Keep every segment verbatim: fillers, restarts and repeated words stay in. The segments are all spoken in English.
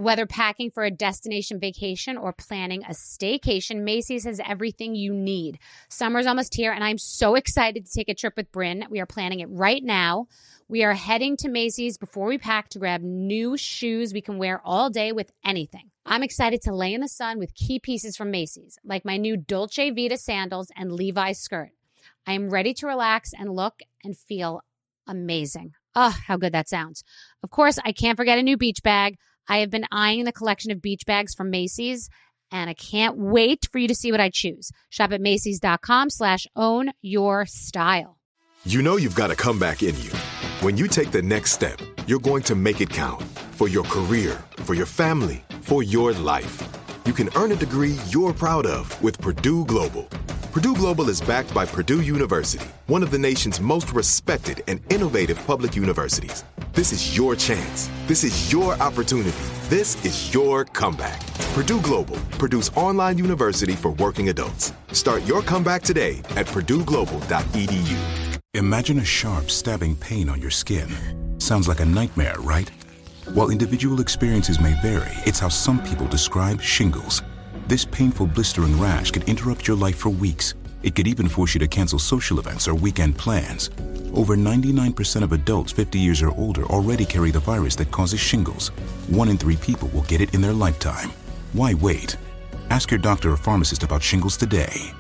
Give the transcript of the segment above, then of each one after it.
Whether packing for a destination vacation or planning a staycation, Macy's has everything you need. Summer's almost here, and I'm so excited to take a trip with Bryn. We are planning it right now. We are heading to Macy's before we pack to grab new shoes we can wear all day with anything. I'm excited to lay in the sun with key pieces from Macy's, like my new Dolce Vita sandals and Levi's skirt. I am ready to relax and look and feel amazing. Oh, how good that sounds. Of course, I can't forget a new beach bag. I have been eyeing the collection of beach bags from Macy's, and I can't wait for you to see what I choose. Shop at Macy's.com slash own your style. You know you've got a comeback in you. When you take the next step, you're going to make it count for your career, for your family, for your life. You can earn a degree you're proud of with Purdue Global. Purdue Global is backed by Purdue University, one of the nation's most respected and innovative public universities. This is your chance. This is your opportunity. This is your comeback. Purdue Global, Purdue's online university for working adults. Start your comeback today at purdue global dot e d u. Imagine a sharp, stabbing pain on your skin. Sounds like a nightmare, right? While individual experiences may vary, it's how some people describe shingles. This painful blistering rash could interrupt your life for weeks. It could even force you to cancel social events or weekend plans. Over ninety-nine percent of adults fifty years or older already carry the virus that causes shingles. One in three people will get it in their lifetime. Why wait? Ask your doctor or pharmacist about shingles today.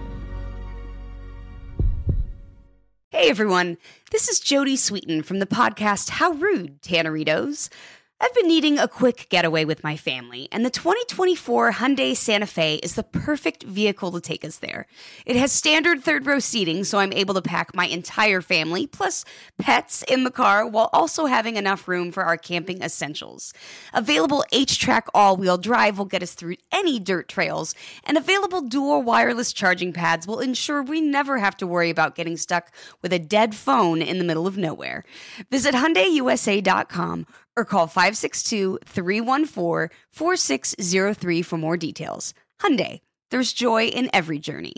Hey everyone, this is Jodie Sweetin from the podcast How Rude, Tanneritos. I've been needing a quick getaway with my family, and the twenty twenty-four Hyundai Santa Fe is the perfect vehicle to take us there. It has standard third-row seating, so I'm able to pack my entire family, plus pets, in the car, while also having enough room for our camping essentials. Available H-Track all-wheel drive will get us through any dirt trails, and available dual wireless charging pads will ensure we never have to worry about getting stuck with a dead phone in the middle of nowhere. Visit Hyundai U S A dot com or call five six two, three one four, four six zero three for more details. Hyundai, there's joy in every journey.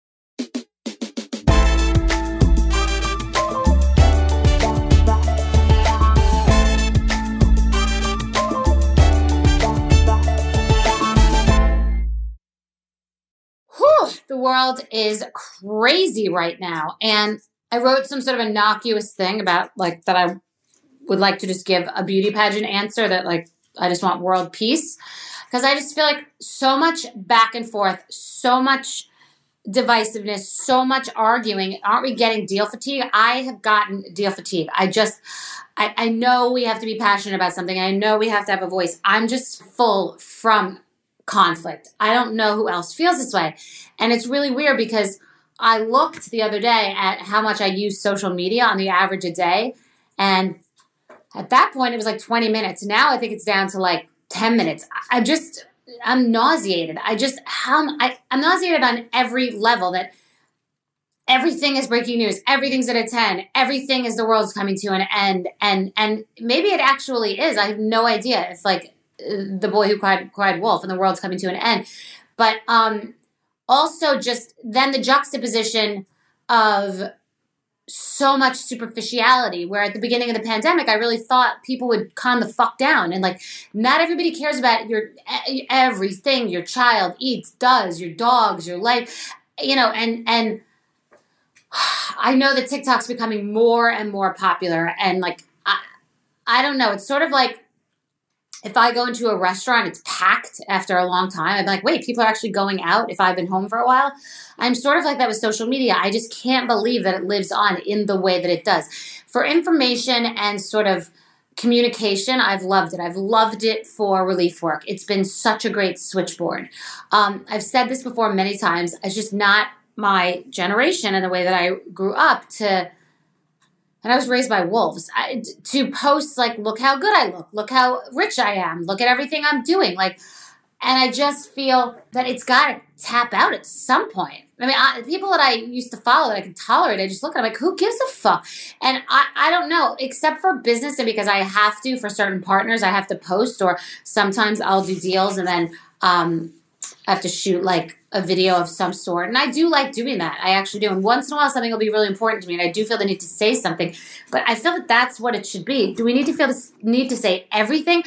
Whew, the world is crazy right now. And I wrote some sort of innocuous thing about like that I would like to just give a beauty pageant answer that like, I just want world peace. Because I just feel like so much back and forth, so much divisiveness, so much arguing. Aren't we getting deal fatigue? I have gotten deal fatigue. I just, I, I know we have to be passionate about something. I know we have to have a voice. I'm just full from conflict. I don't know who else feels this way. And it's really weird because I looked the other day at how much I use social media on the average a day. And at that point, it was like twenty minutes. Now I think it's down to like ten minutes. I just, I'm nauseated. I just, how, I, I'm nauseated on every level that everything is breaking news. Everything's at a ten. Everything is the world's coming to an end. And, and maybe it actually is. I have no idea. It's like uh, the boy who cried, cried wolf and the world's coming to an end. But um, also just then the juxtaposition of so much superficiality, where at the beginning of the pandemic, I really thought people would calm the fuck down. And like, not everybody cares about your everything your child eats, does, your dogs, your life, you know, and, and I know that TikTok's becoming more and more popular. And like, I, I don't know. It's sort of like, if I go into a restaurant, it's packed after a long time. I'm like, wait, people are actually going out if I've been home for a while. I'm sort of like that with social media. I just can't believe that it lives on in the way that it does. For information and sort of communication, I've loved it. I've loved it for relief work. It's been such a great switchboard. Um, I've said this before many times. It's just not my generation and the way that I grew up to... And I was raised by wolves. I, to post, like, look how good I look. Look how rich I am. Look at everything I'm doing. Like, and I just feel that it's got to tap out at some point. I mean, I, people that I used to follow that I could tolerate, I just look at them like, who gives a fuck? And I, I don't know, except for business and because I have to, for certain partners, I have to post, or sometimes I'll do deals and then um, I have to shoot, like, a video of some sort. And I do like doing that. I actually do. And once in a while, something will be really important to me. And I do feel the need to say something. But I feel that that's what it should be. Do we need to feel this need to say everything?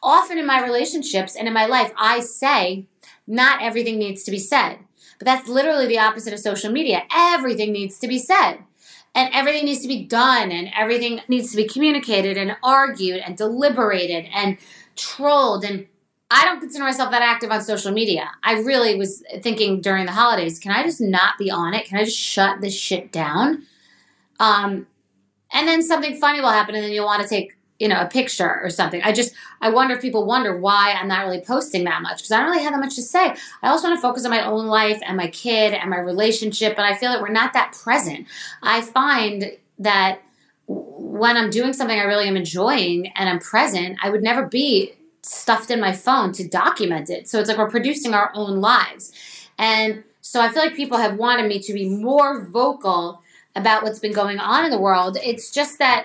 often in my relationships and in my life, I say not everything needs to be said. But that's literally the opposite of social media. Everything needs to be said. And everything needs to be done. And everything needs to be communicated and argued and deliberated and trolled. And I don't consider myself that active on social media. I really was thinking during the holidays, can I just not be on it? Can I just shut this shit down? Um, and then something funny will happen and then you'll want to take, you know, a picture or something. I just, I wonder if people wonder why I'm not really posting that much because I don't really have that much to say. I also want to focus on my own life and my kid and my relationship, and I feel that we're not that present. I find that when I'm doing something I really am enjoying and I'm present, I would never be stuffed in my phone to document it. So it's like we're producing our own lives. And so I feel like people have wanted me to be more vocal about what's been going on in the world. It's just that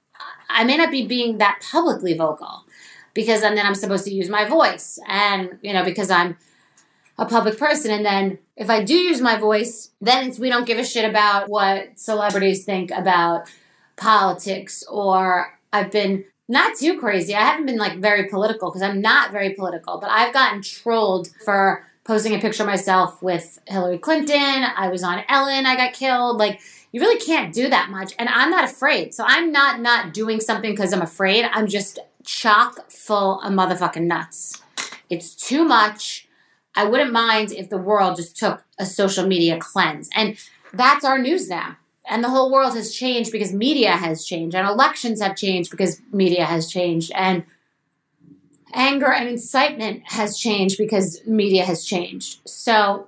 I may not be being that publicly vocal because and then I'm supposed to use my voice and, you know, because I'm a public person. And then if I do use my voice, then it's, we don't give a shit about what celebrities think about politics, or I've been not too crazy. I haven't been like very political because I'm not very political, but I've gotten trolled for posting a picture of myself with Hillary Clinton. I was on Ellen. I got killed. Like, you really can't do that much. And I'm not afraid. So I'm not not doing something because I'm afraid. I'm just chock full of motherfucking nuts. It's too much. I wouldn't mind if the world just took a social media cleanse. And that's our news now. And the whole world has changed because media has changed. And elections have changed because media has changed. And anger and incitement has changed because media has changed. So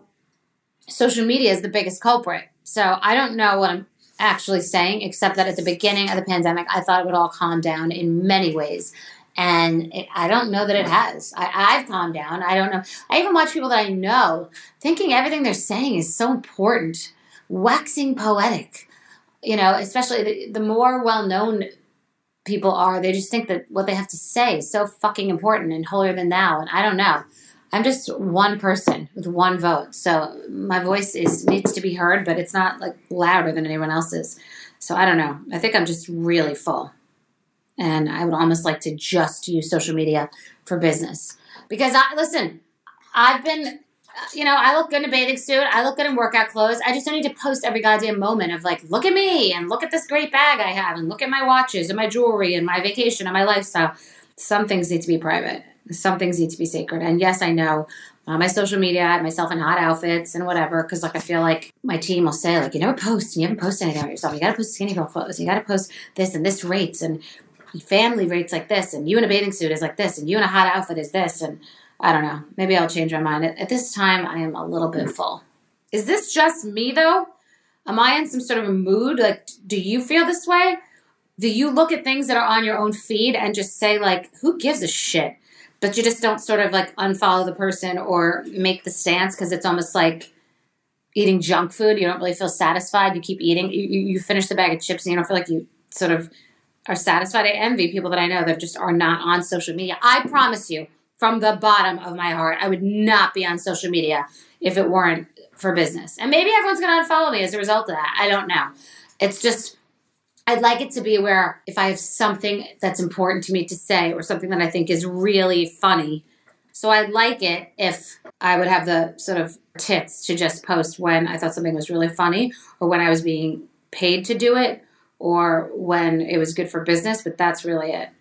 social media is the biggest culprit. So I don't know what I'm actually saying, except that at the beginning of the pandemic, I thought it would all calm down in many ways. And it, I don't know that it has. I, I've calmed down. I don't know. I even watch people that I know thinking everything they're saying is so important, waxing poetic. You know, especially the, the more well-known people are, they just think that what they have to say is so fucking important and holier than thou. And I don't know. I'm just one person with one vote. So my voice is needs to be heard, but it's not like louder than anyone else's. So I don't know. I think I'm just really full. And I would almost like to just use social media for business. Because, I listen, I've been, you know, I look good in a bathing suit. I look good in workout clothes. I just don't need to post every goddamn moment of like, look at me and look at this great bag I have and look at my watches and my jewelry and my vacation and my lifestyle. Some things need to be private. Some things need to be sacred. And yes, I know on my social media, I have myself in hot outfits and whatever, because like I feel like my team will say, like, you never post and you haven't posted anything about yourself. You got to post skinny girl photos. You got to post this and this rates and family rates like this. And you in a bathing suit is like this. And you in a hot outfit is this. And I don't know. Maybe I'll change my mind. At, at this time, I am a little bit full. Is this just me, though? Am I in some sort of a mood? Like, do you feel this way? Do you look at things that are on your own feed and just say, like, who gives a shit? But you just don't sort of like unfollow the person or make the stance because it's almost like eating junk food. You don't really feel satisfied. You keep eating. You, you finish the bag of chips and you don't feel like you sort of are satisfied. I envy people that I know that just are not on social media. I promise you from the bottom of my heart, I would not be on social media if it weren't for business. And maybe everyone's going to unfollow me as a result of that. I don't know. It's just... I'd like it to be where if I have something that's important to me to say or something that I think is really funny. So I'd like it if I would have the sort of tits to just post when I thought something was really funny or when I was being paid to do it or when it was good for business, but that's really it.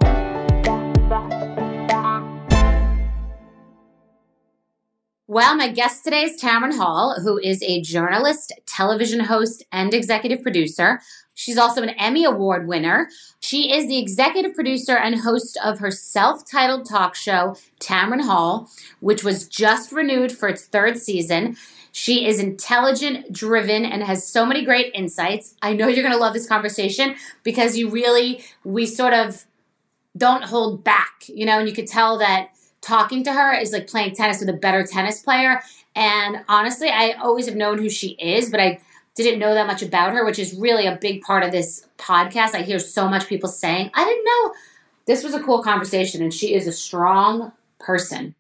Well, my guest today is Tamron Hall, who is a journalist, television host, and executive producer. She's also an Emmy Award winner. She is the executive producer and host of her self-titled talk show, Tamron Hall, which was just renewed for its third season. She is intelligent, driven, and has so many great insights. I know you're going to love this conversation because you really, we sort of don't hold back, you know, and you could tell that talking to her is like playing tennis with a better tennis player. And honestly, I always have known who she is, but I didn't know that much about her, which is really a big part of this podcast. I hear so much people saying, I didn't know. This was a cool conversation, and she is a strong person.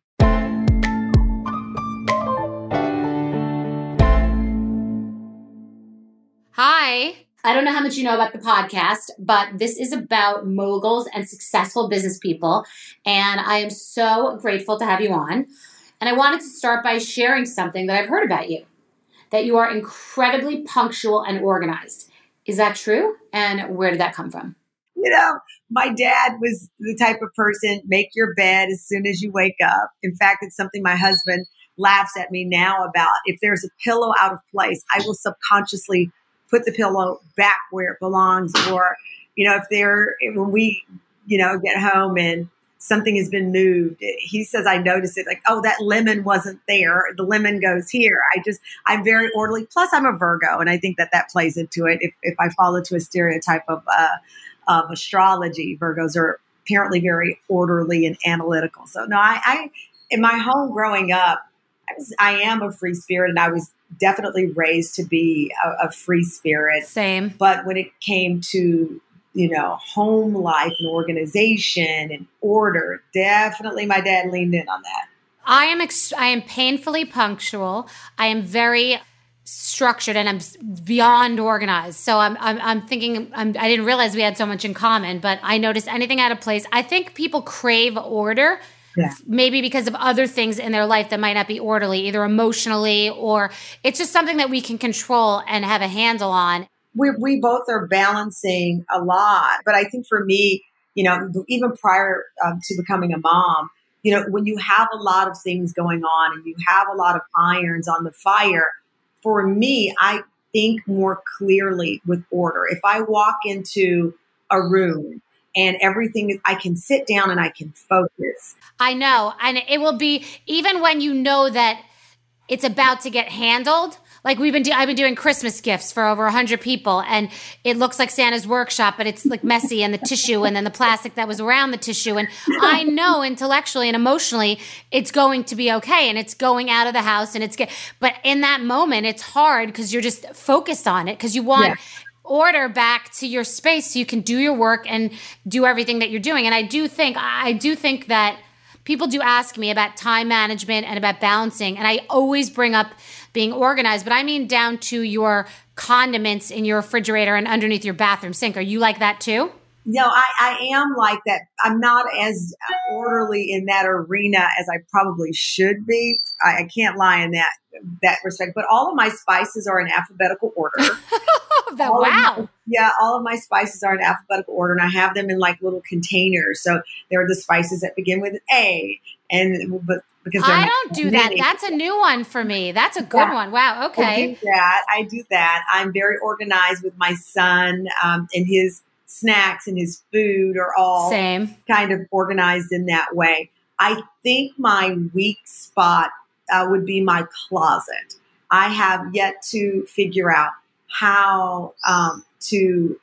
Hi. I don't know how much you know about the podcast, but this is about moguls and successful business people. And I am so grateful to have you on. And I wanted to start by sharing something that I've heard about you, that you are incredibly punctual and organized. Is that true? And where did that come from? You know, my dad was the type of person, make your bed as soon as you wake up. In fact, it's something my husband laughs at me now about. If there's a pillow out of place, I will subconsciously put the pillow back where it belongs. Or, you know, if there, when we, you know, get home and something has been moved, he says, I notice it like, oh, that lemon wasn't there. The lemon goes here. I just, I'm very orderly. Plus I'm a Virgo. And I think that that plays into it. If, if I fall into a stereotype of, uh, of astrology, Virgos are apparently very orderly and analytical. So no, I, I in my home growing up, I was, I am a free spirit, and I was definitely raised to be a, a free spirit. Same. But when it came to, you know, home life and organization and order, definitely my dad leaned in on that. I am ex- I am painfully punctual. I am very structured, and I'm beyond organized. So I'm I'm, I'm thinking I'm, I didn't realize we had so much in common. But I noticed anything out of place. I think people crave order. Yeah. Maybe because of other things in their life that might not be orderly, either emotionally, or it's just something that we can control and have a handle on. We we both are balancing a lot. But I think for me, you know, even prior um, to becoming a mom, you know, when you have a lot of things going on and you have a lot of irons on the fire, for me, I think more clearly with order. If I walk into a room and everything is, I can sit down and I can focus. I know. And it will be, even when you know that it's about to get handled, like we've been, do- I've been doing Christmas gifts for over a hundred people, and it looks like Santa's workshop, but it's like messy, and the tissue and then the plastic that was around the tissue. And I know intellectually and emotionally it's going to be okay, and it's going out of the house, and it's good. But in that moment, it's hard because you're just focused on it, because you want yeah. order back to your space so you can do your work and do everything that you're doing. And I do think, I do think that people do ask me about time management and about balancing, and I always bring up being organized, but I mean down to your condiments in your refrigerator and underneath your bathroom sink. Are you like that too? No, I, I am like that. I'm not as orderly in that arena as I probably should be. I, I can't lie in that that respect. But all of my spices are in alphabetical order. that, wow. My, yeah, all of my spices are in alphabetical order, and I have them in like little containers. So there are the spices that begin with A, and but because I don't do that. That's a new one for me. That's a good yeah. one. Wow. Okay. I do that. I do that. I'm very organized with my son, um, and his snacks and his food are all Same. kind of organized in that way. I think my weak spot uh, would be my closet. I have yet to figure out how um, to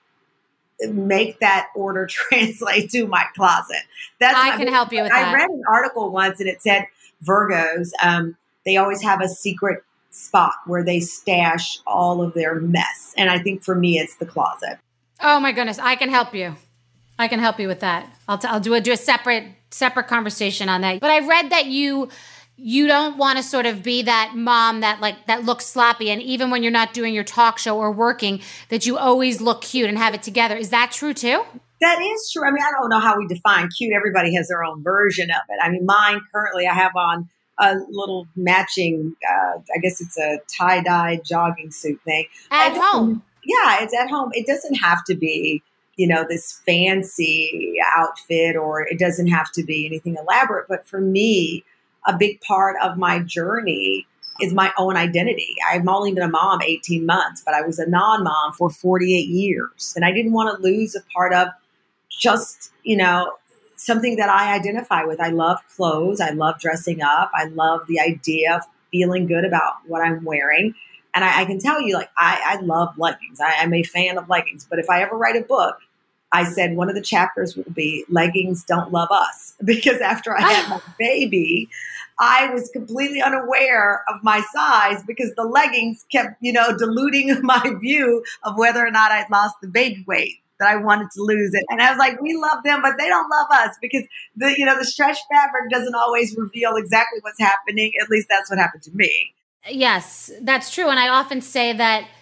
make that order translate to my closet. That's I can help you with I that. I read an article once, and it said Virgos, um, they always have a secret spot where they stash all of their mess. And I think for me, it's the closet. Oh my goodness. I can help you. I can help you with that. I'll, t- I'll do a, do a separate, separate conversation on that. But I read that you, you don't want to sort of be that mom that like, that looks sloppy. And even when you're not doing your talk show or working, that you always look cute and have it together. Is that true too? That is true. I mean, I don't know how we define cute. Everybody has their own version of it. I mean, mine currently, I have on a little matching, uh, I guess it's a tie-dye jogging suit thing. At home. Yeah, it's at home. It doesn't have to be, you know, this fancy outfit, or it doesn't have to be anything elaborate. But for me, a big part of my journey is my own identity. I've only been a mom eighteen months, but I was a non-mom for forty-eight years. And I didn't want to lose a part of just, you know, something that I identify with. I love clothes. I love dressing up. I love the idea of feeling good about what I'm wearing. And I, I can tell you, like, I, I love leggings. I, I'm a fan of leggings. But if I ever write a book, I said one of the chapters will be leggings don't love us. Because after I had my baby, I was completely unaware of my size because the leggings kept, you know, diluting my view of whether or not I'd lost the baby weight, that I wanted to lose it. And I was like, we love them, but they don't love us, because the, you know, the stretch fabric doesn't always reveal exactly what's happening. At least that's what happened to me. Yes, that's true. And I often say that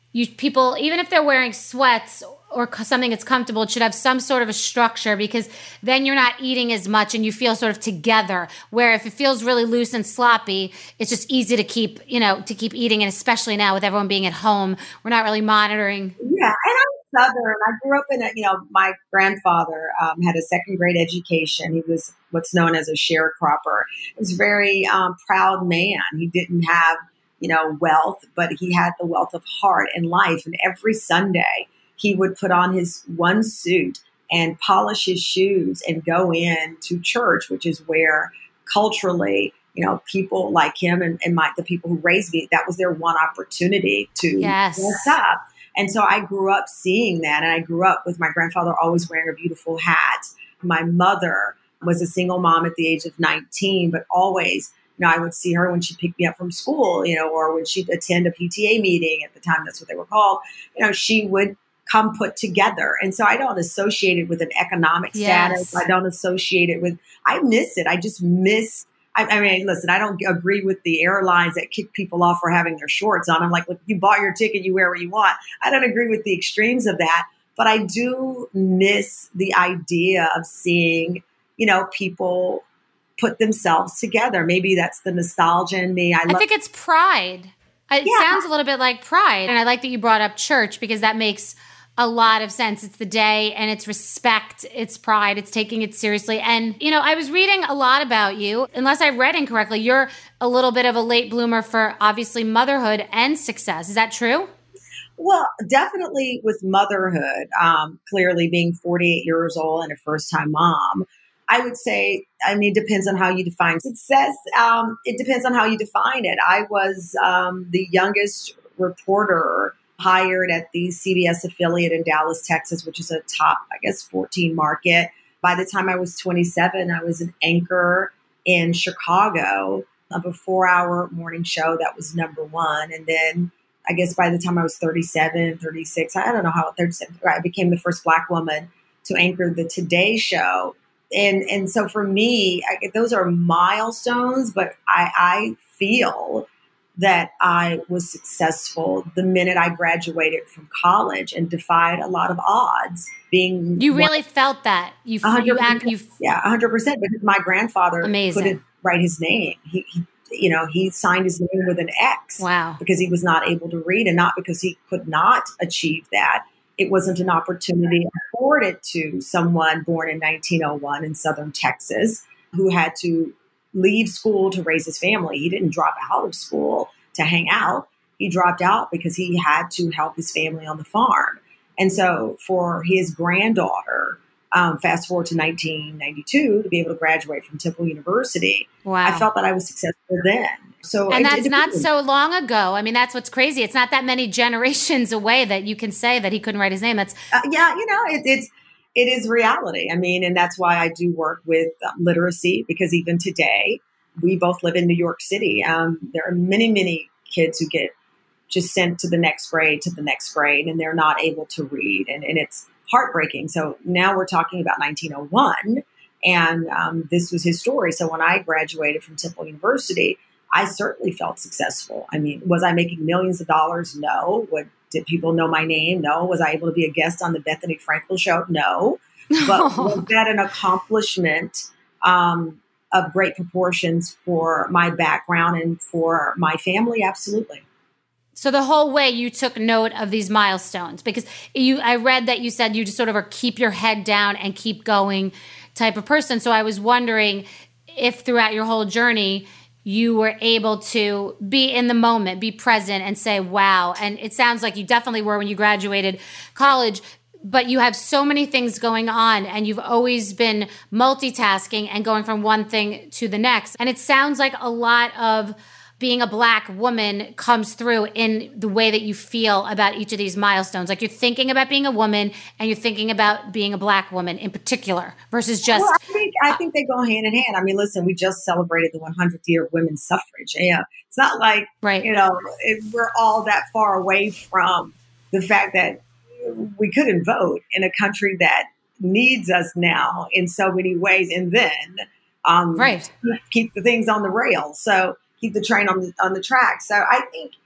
you people, even if they're wearing sweats or something that's comfortable, it should have some sort of a structure, because then you're not eating as much and you feel sort of together. Where if it feels really loose and sloppy, it's just easy to keep, you know, to keep eating. And especially now with everyone being at home, we're not really monitoring. Yeah. And I'm Southern. I grew up in a, you know, my grandfather um, had a second grade education. He was what's known as a sharecropper. He was a very um, proud man. He didn't have, you know, wealth, but he had the wealth of heart and life. And every Sunday, he would put on his one suit and polish his shoes and go in to church, which is where culturally, you know, people like him and, and my, the people who raised me, that was their one opportunity to yes. dress up. And so I grew up seeing that. And I grew up with my grandfather always wearing a beautiful hat. My mother was a single mom at the age of nineteen, but always, you know, I would see her when she picked me up from school, you know, or when she'd attend a P T A meeting at the time, that's what they were called. You know, she would come put together. And so I don't associate it with an economic status. Yes. I don't associate it with, I miss it. I just miss, I, I mean, listen, I don't agree with the airlines that kick people off for having their shorts on. I'm like, look, you bought your ticket, you wear what you want. I don't agree with the extremes of that, but I do miss the idea of seeing, you know, people put themselves together. Maybe that's the nostalgia in me. I, I love- think it's pride. It Yeah. sounds a little bit like pride. And I like that you brought up church, because that makes a lot of sense. It's the day and it's respect, it's pride, it's taking it seriously. And, you know, I was reading a lot about you. Unless I read incorrectly, you're a little bit of a late bloomer for obviously motherhood and success. Is that true? Well, definitely with motherhood, um, clearly being forty-eight years old and a first-time mom, I would say, I mean, it depends on how you define success. Um, it depends on how you define it. I was um, the youngest reporter hired at the C B S affiliate in Dallas, Texas, which is a top, I guess, fourteen market. By the time I was twenty-seven, I was an anchor in Chicago of a four-hour morning show that was number one. And then I guess by the time I was thirty-seven, thirty-six, I don't know how, thirty-seven, I became the first Black woman to anchor the Today Show. And and so for me, I, those are milestones, but I, I feel that I was successful the minute I graduated from college and defied a lot of odds. Being You really one, felt that. You, you act, you Yeah, one hundred percent, because my grandfather Amazing. couldn't write his name. He, he you know, he signed his name with an X. Wow. Because he was not able to read, and not because he could not achieve that. It wasn't an opportunity afforded to someone born in nineteen oh one in Southern Texas who had to leave school to raise his family. He didn't drop out of school to hang out. He dropped out because he had to help his family on the farm. And so for his granddaughter, um, fast forward to nineteen ninety-two, to be able to graduate from Temple University, wow. I felt that I was successful then. So, and it, that's it not so long ago. I mean, that's what's crazy. It's not that many generations away that you can say that he couldn't write his name. That's uh, yeah, you know, it, it's it is reality. I mean, and that's why I do work with um, literacy, because even today, we both live in New York City. Um, there are many, many kids who get just sent to the next grade, to the next grade, and they're not able to read, and, and it's heartbreaking. So now we're talking about nineteen oh one, and um, this was his story. So when I graduated from Temple University, I certainly felt successful. I mean, was I making millions of dollars? No. What, did people know my name? No. Was I able to be a guest on the Bethany Frankel show? No. But was that an accomplishment um, of great proportions for my background and for my family? Absolutely. So the whole way you took note of these milestones, because you, I read that you said you just sort of are keep your head down and keep going type of person. So I was wondering if throughout your whole journey, you were able to be in the moment, be present, and say, wow. And it sounds like you definitely were when you graduated college, but you have so many things going on, and you've always been multitasking and going from one thing to the next. And it sounds like a lot of being a Black woman comes through in the way that you feel about each of these milestones. Like you're thinking about being a woman, and you're thinking about being a Black woman in particular versus just... Well, I think, I think they go hand in hand. I mean, listen, we just celebrated the hundredth year of women's suffrage. Yeah, it's not like, right. you know, it, we're all that far away from the fact that we couldn't vote in a country that needs us now in so many ways. And then um, right. keep the things on the rails. So keep the train on the, on the track. So I think,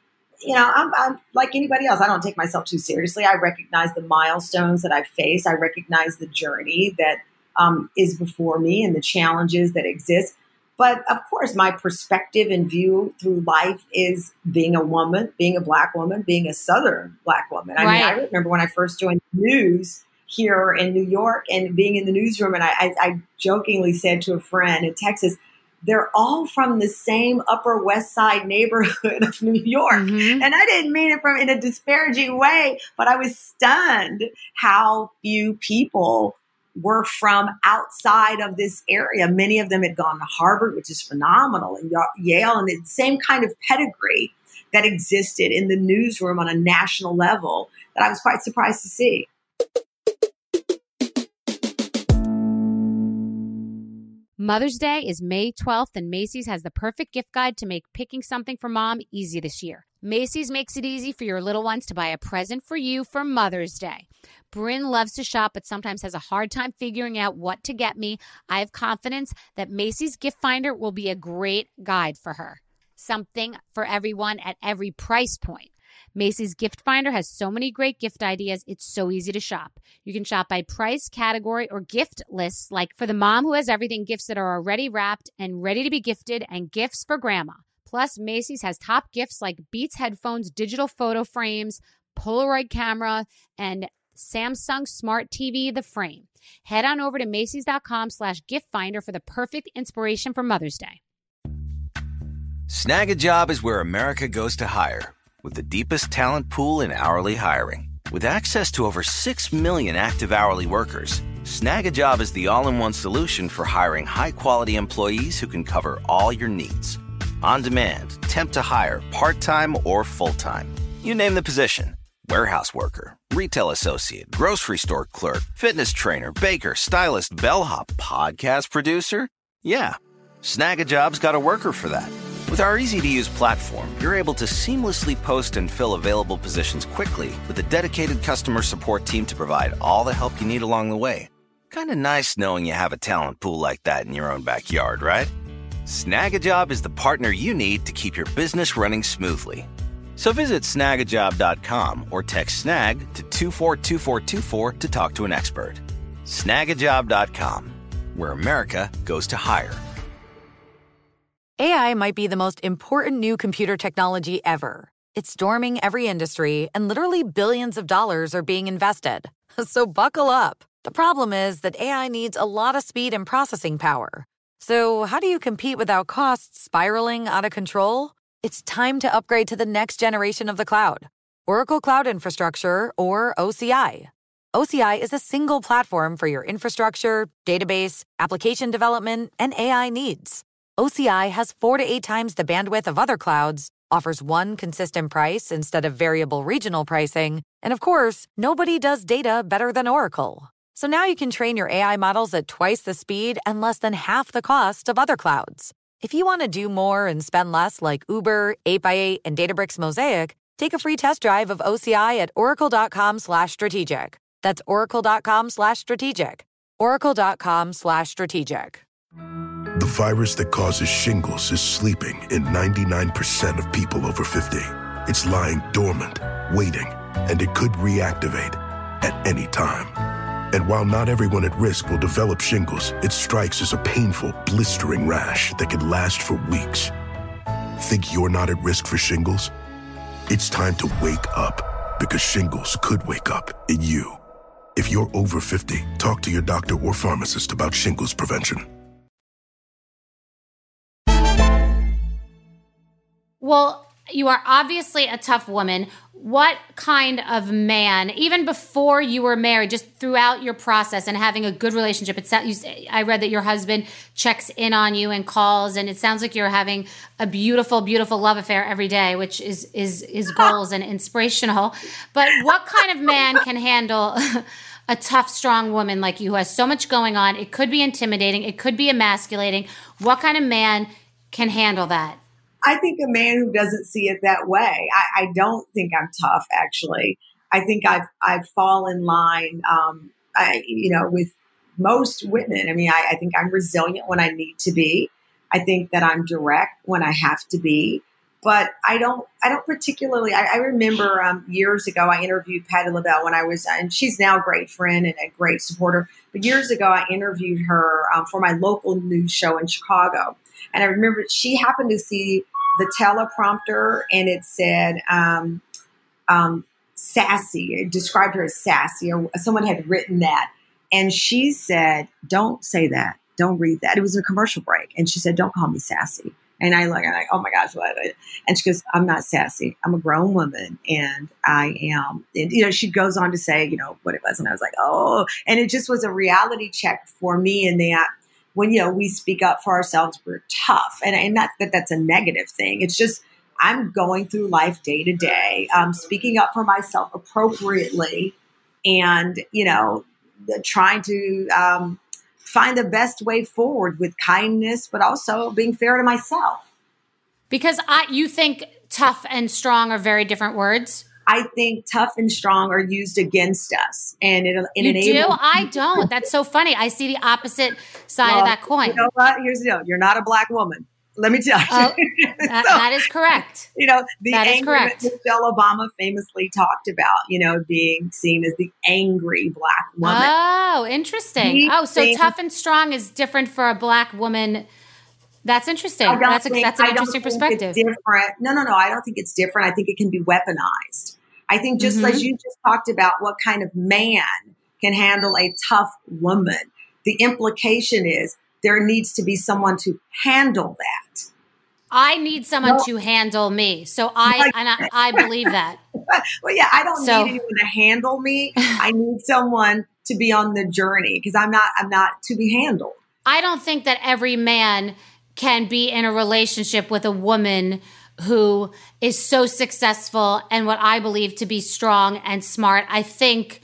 you know, I'm, I'm like anybody else. I don't take myself too seriously. I recognize the milestones that I face. I recognize the journey that um, is before me and the challenges that exist. But of course, my perspective and view through life is being a woman, being a Black woman, being a Southern Black woman. I right. mean, I remember when I first joined the news here in New York and being in the newsroom, and I, I, I jokingly said to a friend in Texas, they're all from the same Upper West Side neighborhood of New York. Mm-hmm. And I didn't mean it from in a disparaging way, but I was stunned how few people were from outside of this area. Many of them had gone to Harvard, which is phenomenal, and Yale, and the same kind of pedigree that existed in the newsroom on a national level that I was quite surprised to see. Mother's Day is May twelfth, and Macy's has the perfect gift guide to make picking something for mom easy this year. Macy's makes it easy for your little ones to buy a present for you for Mother's Day. Bryn loves to shop, but sometimes has a hard time figuring out what to get me. I have confidence that Macy's Gift Finder will be a great guide for her. Something for everyone at every price point. Macy's Gift Finder has so many great gift ideas, it's so easy to shop. You can shop by price, category, or gift lists, like for the mom who has everything, gifts that are already wrapped and ready to be gifted, and gifts for grandma. Plus, Macy's has top gifts like Beats headphones, digital photo frames, Polaroid camera, and Samsung Smart T V, the frame. Head on over to Macy's.com slash gift finder for the perfect inspiration for Mother's Day. Snag a Job is where America goes to hire, with the deepest talent pool in hourly hiring. With access to over six million active hourly workers, Snag a Job is the all-in-one solution for hiring high-quality employees who can cover all your needs. On demand, temp to hire, part-time or full-time. You name the position. Warehouse worker, retail associate, grocery store clerk, fitness trainer, baker, stylist, bellhop, podcast producer. Yeah, Snag a Job's got a worker for that. With our easy-to-use platform, you're able to seamlessly post and fill available positions quickly with a dedicated customer support team to provide all the help you need along the way. Kind of nice knowing you have a talent pool like that in your own backyard, right? Snag a Job is the partner you need to keep your business running smoothly. So visit snag a job dot com or text SNAG to two four two four two four to talk to an expert. snag a job dot com, where America goes to hire. A I might be the most important new computer technology ever. It's storming every industry, and literally billions of dollars are being invested. So buckle up. The problem is that A I needs a lot of speed and processing power. So how do you compete without costs spiraling out of control? It's time to upgrade to the next generation of the cloud. Oracle Cloud Infrastructure, or O C I. O C I is a single platform for your infrastructure, database, application development, and A I needs. O C I has four to eight times the bandwidth of other clouds, offers one consistent price instead of variable regional pricing, and of course, nobody does data better than Oracle. So now you can train your A I models at twice the speed and less than half the cost of other clouds. If you want to do more and spend less like Uber, eight by eight, and Databricks Mosaic, take a free test drive of O C I at oracle.com slash strategic. That's oracle.com slash strategic. oracle.com slash strategic. The virus that causes shingles is sleeping in ninety-nine percent of people over fifty. It's lying dormant, waiting, and it could reactivate at any time. And while not everyone at risk will develop shingles, it strikes as a painful, blistering rash that can last for weeks. Think you're not at risk for shingles? It's time to wake up, because shingles could wake up in you. If you're over fifty, talk to your doctor or pharmacist about shingles prevention. Well, you are obviously a tough woman. What kind of man, even before you were married, just throughout your process and having a good relationship, it sounds, I read that your husband checks in on you and calls, and it sounds like you're having a beautiful, beautiful love affair every day, which is is is goals and inspirational. But what kind of man can handle a tough, strong woman like you who has so much going on? It could be intimidating. It could be emasculating. What kind of man can handle that? I think a man who doesn't see it that way. I, I don't think I'm tough, actually. I think I've I've fallen in line, um, I, you know, with most women. I mean, I, I think I'm resilient when I need to be. I think that I'm direct when I have to be. but I don't, I don't particularly, I, I remember um, years ago, I interviewed Patti LaBelle when I was, and she's now a great friend and a great supporter. But years ago, I interviewed her um, for my local news show in Chicago. And I remember she happened to see the teleprompter and it said, um, um, sassy. It described her as sassy, or someone had written that. And she said, don't say that. Don't read that. It was a commercial break. And she said, don't call me sassy. And I like, I'm like, oh my gosh, what? And she goes, I'm not sassy. I'm a grown woman. And I am, and, you know, she goes on to say, you know, what it was. And I was like, oh, and it just was a reality check for me in that when, you know, we speak up for ourselves, we're tough. And, and not that that's a negative thing. It's just, I'm going through life day to day, um, speaking up for myself appropriately and, you know, the, trying to, um, find the best way forward with kindness, but also being fair to myself. Because I, you think tough and strong are very different words? I think tough and strong are used against us. And it, it you enables- do? I don't. That's so funny. I see the opposite side well, of that coin. You know what? Here's the deal. You're not a black woman. Let me tell you. Oh, that, so, that is correct. You know, the that is anger correct. that Michelle Obama famously talked about, you know, being seen as the angry black woman. Oh, interesting. We oh, so think- tough and strong is different for a black woman. That's interesting. That's, a, think, that's an I interesting don't think perspective. It's different. No, no, no. I don't think it's different. I think it can be weaponized. I think just Mm-hmm. as you just talked about what kind of man can handle a tough woman, the implication is there needs to be someone to handle that. I need someone No. to handle me. So I and I, I believe that. Well, yeah, I don't So- need anyone to handle me. I need someone to be on the journey because I'm not, I'm not to be handled. I don't think that every man can be in a relationship with a woman who is so successful and what I believe to be strong and smart. I think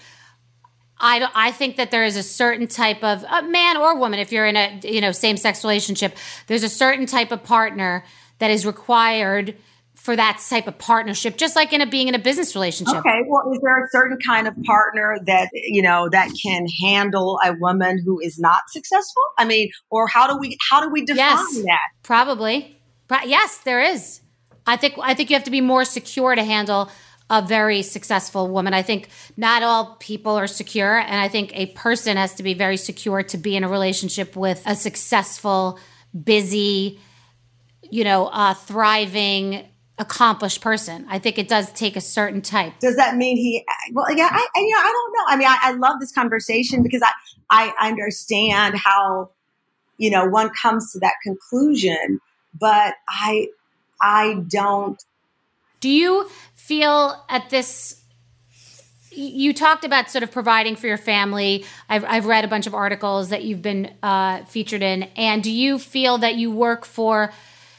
I, don't- I think that there is a certain type of uh, man or woman, if you're in a you know same-sex relationship, there's a certain type of partner that is required for that type of partnership, just like in a being in a business relationship. Okay, well, is there a certain kind of partner that, you know, that can handle a woman who is not successful? I mean, or how do we how do we define Yes, that? probably. Pro- yes, there is. I think I think you have to be more secure to handle a very successful woman. I think not all people are secure, and I think a person has to be very secure to be in a relationship with a successful, busy, you know, uh, thriving, accomplished person. I think it does take a certain type. Does that mean he? Well, yeah, I, I you know, I don't know. I mean, I, I love this conversation because I I understand how, you know, one comes to that conclusion, but I I don't. Do you feel at this, you talked about sort of providing for your family. I've, I've read a bunch of articles that you've been uh, featured in. And do you feel that you work for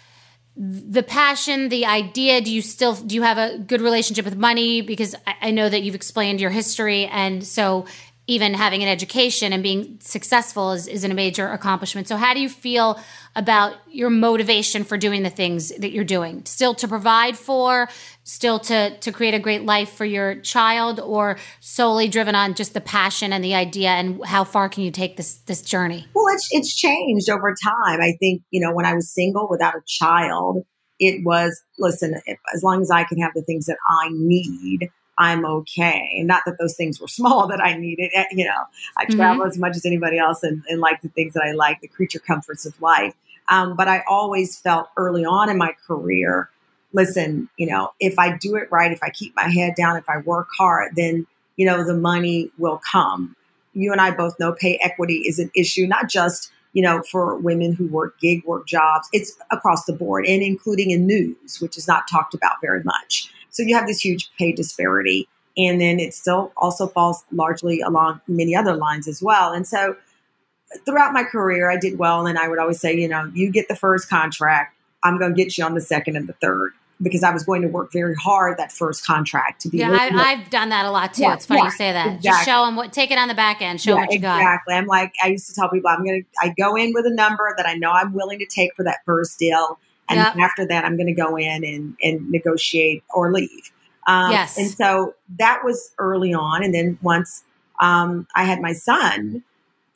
the passion, the idea? Do you still, do you have a good relationship with money? Because I, I know that you've explained your history. And so even having an education and being successful is, is a major accomplishment. So how do you feel about your motivation for doing the things that you're doing? Still to provide for, still to, to create a great life for your child, or solely driven on just the passion and the idea, and how far can you take this this journey? Well, it's it's changed over time. I think, you know, when I was single without a child, it was, listen, if, as long as I can have the things that I need, I'm okay. And not that those things were small that I needed. You know, I travel mm-hmm. as much as anybody else and, and like the things that I like, the creature comforts of life. Um, but I always felt early on in my career, listen, you know, if I do it right, if I keep my head down, if I work hard, then, you know, the money will come. You and I both know pay equity is an issue, not just, you know, for women who work gig work jobs. It's across the board, and including in news, which is not talked about very much. So you have this huge pay disparity, and then it still also falls largely along many other lines as well. And so throughout my career, I did well. And I would always say, you know, you get the first contract, I'm going to get you on the second and the third, because I was going to work very hard that first contract to be. Yeah, I, I've done that a lot too. Yeah, it's funny yeah, you say that. Exactly. Just show them what, take it on the back end, show yeah, them what you exactly. got. Exactly. I'm like, I used to tell people, I'm going to, I go in with a number that I know I'm willing to take for that first deal. And yep. after that, I'm going to go in and, and negotiate or leave. Um, yes. And so that was early on. And then once um, I had my son,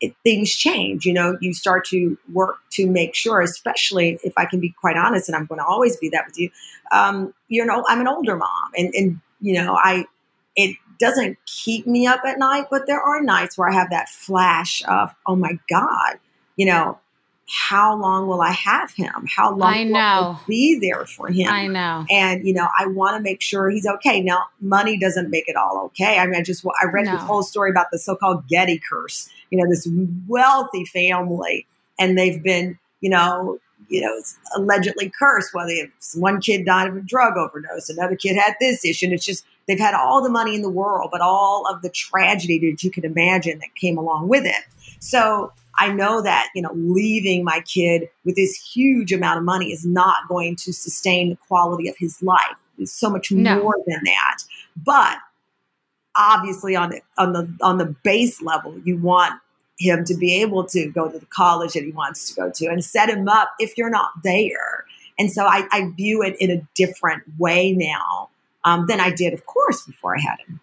it, things change. You know, you start to work to make sure, especially if I can be quite honest, and I'm going to always be that with you. Um, you know, I'm an older mom, and and you know, I it doesn't keep me up at night, but there are nights where I have that flash of, oh my God, you know, how long will I have him? How long I will know. I be there for him? I know. And, you know, I want to make sure he's okay. Now, money doesn't make it all okay. I mean, I just, I read No. this whole story about the so-called Getty curse, you know, this wealthy family, and they've been, you know, you know, allegedly cursed. Well, they have, one kid died of a drug overdose. Another kid had this issue. And it's just, they've had all the money in the world, but all of the tragedy that you could imagine that came along with it. So I know that, you know, leaving my kid with this huge amount of money is not going to sustain the quality of his life. It's so much No. more than that. But obviously on the, on the, on the base level, you want him to be able to go to the college that he wants to go to and set him up if you're not there. And so I, I view it in a different way now um, than I did, of course, before I had him.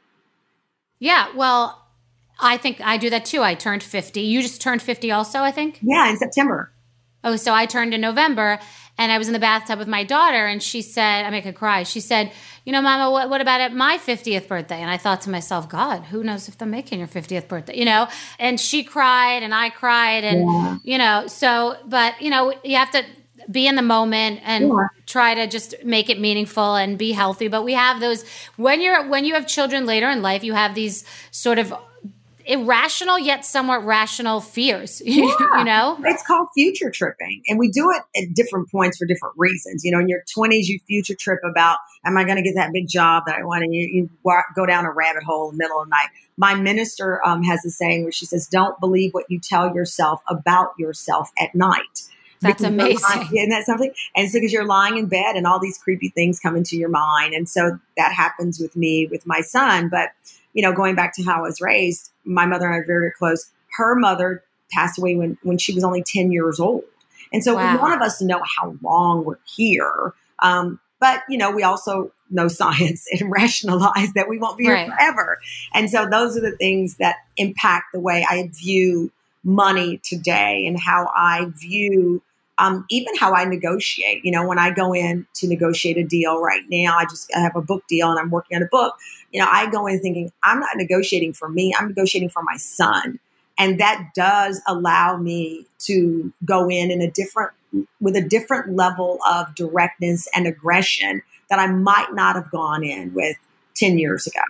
Yeah, well, I think I do that too. I turned fifty. You just turned fifty also, I think? Yeah, in September. Oh, so I turned in November, and I was in the bathtub with my daughter, and she said, I make her cry. She said, you know, Mama, what, what about at my fiftieth birthday? And I thought to myself, God, who knows if they're making your fiftieth birthday, you know? And she cried, and I cried, and, Yeah. you know, so, but, you know, you have to be in the moment and Yeah. try to just make it meaningful and be healthy. But we have those, when you're, when you have children later in life, you have these sort of irrational yet somewhat rational fears, Yeah. you know? It's called future tripping. And we do it at different points for different reasons. You know, in your twenties, you future trip about, am I going to get that big job that I want? And you, you wa- go down a rabbit hole in the middle of the night. My minister um, has a saying where she says, don't believe what you tell yourself about yourself at night. That's Because you're amazing. lying- Isn't that something? And so because you're lying in bed and all these creepy things come into your mind. And so that happens with me, with my son. But, you know, going back to how I was raised, my mother and I are very, very close. Her mother passed away when, when she was only ten years old. And so Wow. none of us know how long we're here. Um, but, you know, we also know science and rationalize that we won't be Right. here forever. And so those are the things that impact the way I view money today and how I view Um, even how I negotiate. You know, when I go in to negotiate a deal right now, I just I have a book deal and I'm working on a book. You know, I go in thinking, I'm not negotiating for me, I'm negotiating for my son. And that does allow me to go in in a different, with a different level of directness and aggression that I might not have gone in with ten years ago.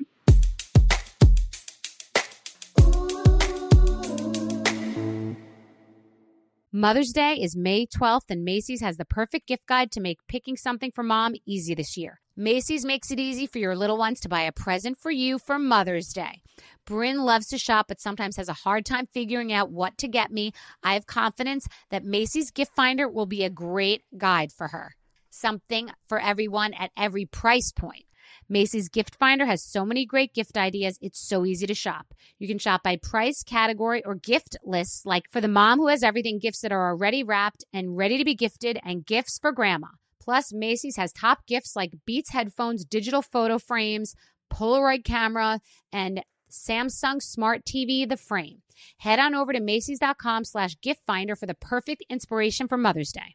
Mother's Day is May twelfth, and Macy's has the perfect gift guide to make picking something for mom easy this year. Macy's makes it easy for your little ones to buy a present for you for Mother's Day. Bryn loves to shop, but sometimes has a hard time figuring out what to get me. I have confidence that Macy's Gift Finder will be a great guide for her. Something for everyone at every price point. Macy's Gift Finder has so many great gift ideas, it's so easy to shop. You can shop by price, category, or gift lists, like for the mom who has everything, gifts that are already wrapped and ready to be gifted, and gifts for grandma. Plus, Macy's has top gifts like Beats headphones, digital photo frames, Polaroid camera, and Samsung Smart T V, the frame. Head on over to Macy's.com slash gift finder for the perfect inspiration for Mother's Day.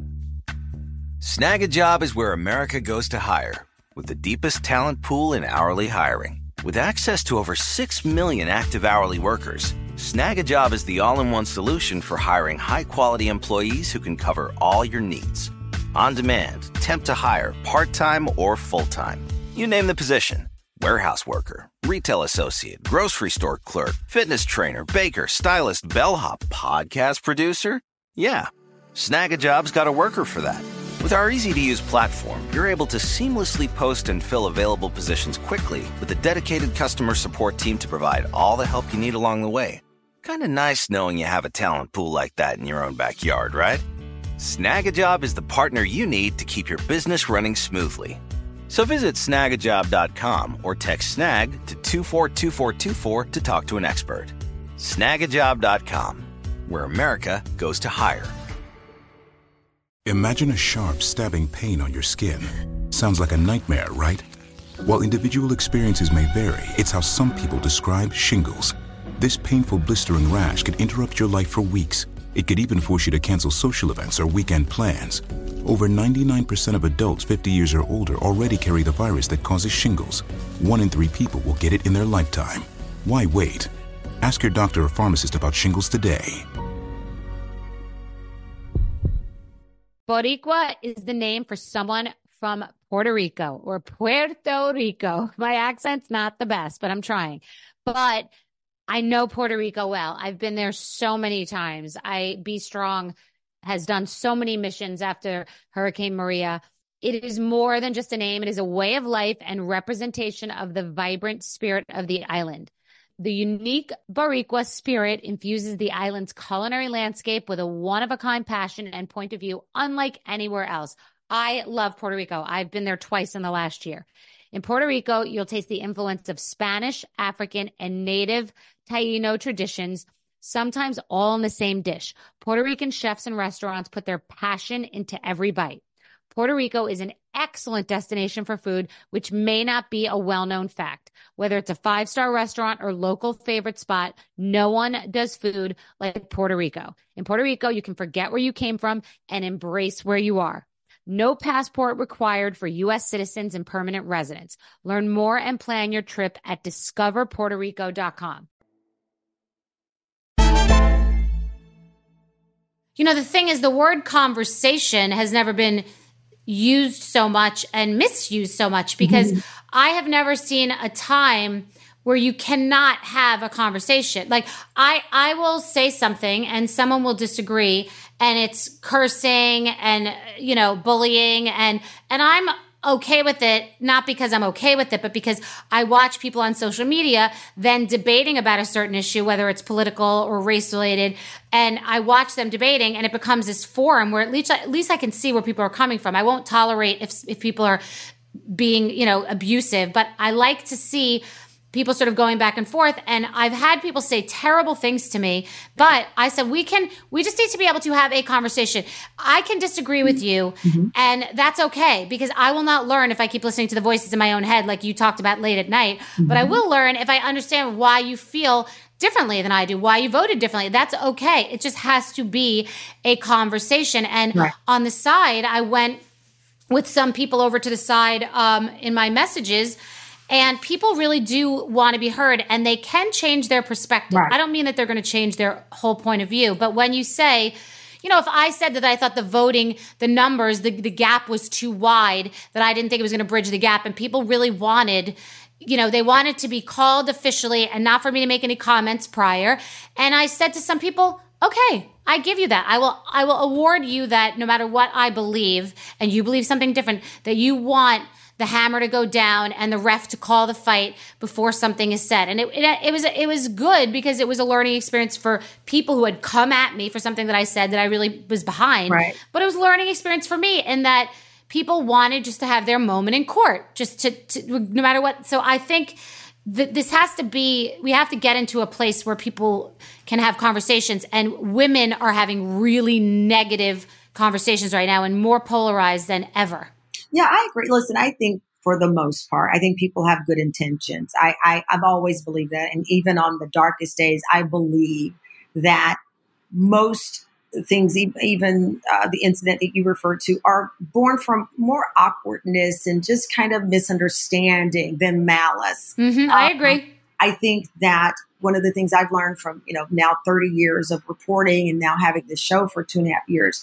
Snag a Job is where America goes to hire, with the deepest talent pool in hourly hiring. With access to over six million active hourly workers, Snag a Job is the all-in-one solution for hiring high-quality employees who can cover all your needs. On demand, temp to hire, part-time or full-time. You name the position. Warehouse worker, retail associate, grocery store clerk, fitness trainer, baker, stylist, bellhop, podcast producer. Yeah, Snag a Job's got a worker for that. With our easy-to-use platform, you're able to seamlessly post and fill available positions quickly with a dedicated customer support team to provide all the help you need along the way. Kind of nice knowing you have a talent pool like that in your own backyard, right? Snag a Job is the partner you need to keep your business running smoothly. So visit snag a job dot com or text SNAG to two four two four two four to talk to an expert. snag a job dot com, where America goes to hire. Imagine a sharp, stabbing pain on your skin. Sounds like a nightmare, right? While individual experiences may vary, it's how some people describe shingles. This painful blistering rash could interrupt your life for weeks. It could even force you to cancel social events or weekend plans. Over ninety-nine percent of adults fifty years or older already carry the virus that causes shingles. One in three people will get it in their lifetime. Why wait? Ask your doctor or pharmacist about shingles today. Boricua is the name for someone from Puerto Rico or Puerto Rico. My accent's not the best, but I'm trying. But I know Puerto Rico well. I've been there so many times. I Be Strong has done so many missions after Hurricane Maria. It is more than just a name. It is a way of life and representation of the vibrant spirit of the island. The unique Boricua spirit infuses the island's culinary landscape with a one-of-a-kind passion and point of view unlike anywhere else. I love Puerto Rico. I've been there twice in the last year. In Puerto Rico, you'll taste the influence of Spanish, African, and native Taino traditions, sometimes all in the same dish. Puerto Rican chefs and restaurants put their passion into every bite. Puerto Rico is an excellent destination for food, which may not be a well-known fact. Whether it's a five-star restaurant or local favorite spot, no one does food like Puerto Rico. In Puerto Rico, you can forget where you came from and embrace where you are. No passport required for U S citizens and permanent residents. Learn more and plan your trip at discover puerto rico dot com. You know, the thing is, the word conversation has never been used so much and misused so much because mm-hmm. I have never seen a time where you cannot have a conversation. Like I, I will say something and someone will disagree and it's cursing and, you know, bullying and, and I'm okay with it, not because I'm okay with it, but because I watch people on social media then debating about a certain issue, whether it's political or race related. And I watch them debating and it becomes this forum where at least, at least I can see where people are coming from. I won't tolerate if, if people are being, you know, abusive, but I like to see people sort of going back and forth. And I've had people say terrible things to me, but I said, we can, we just need to be able to have a conversation. I can disagree with you mm-hmm. and that's okay because I will not learn if I keep listening to the voices in my own head, like you talked about late at night, mm-hmm. but I will learn if I understand why you feel differently than I do, why you voted differently. That's okay. It just has to be a conversation. And right. on the side, I went with some people over to the side um, in my messages. And people really do want to be heard and they can change their perspective. Right. I don't mean that they're going to change their whole point of view. But when you say, you know, if I said that I thought the voting, the numbers, the, the gap was too wide, that I didn't think it was going to bridge the gap and people really wanted, you know, they wanted to be called officially and not for me to make any comments prior. And I said to some people, okay, I give you that. I will I will award you that no matter what I believe and you believe something different, that you want the hammer to go down and the ref to call the fight before something is said. And it, it it was it was good because it was a learning experience for people who had come at me for something that I said that I really was behind. Right. But it was a learning experience for me in that people wanted just to have their moment in court, just to, to no matter what. So I think that this has to be, we have to get into a place where people can have conversations, and women are having really negative conversations right now and more polarized than ever. Yeah, I agree. Listen, I think for the most part, I think people have good intentions. I, I, I've always believed that. And even on the darkest days, I believe that most things, even uh, the incident that you referred to, are born from more awkwardness and just kind of misunderstanding than malice. Mm-hmm, I agree. Um, I think that one of the things I've learned from, you know, now thirty years of reporting and now having this show for two and a half years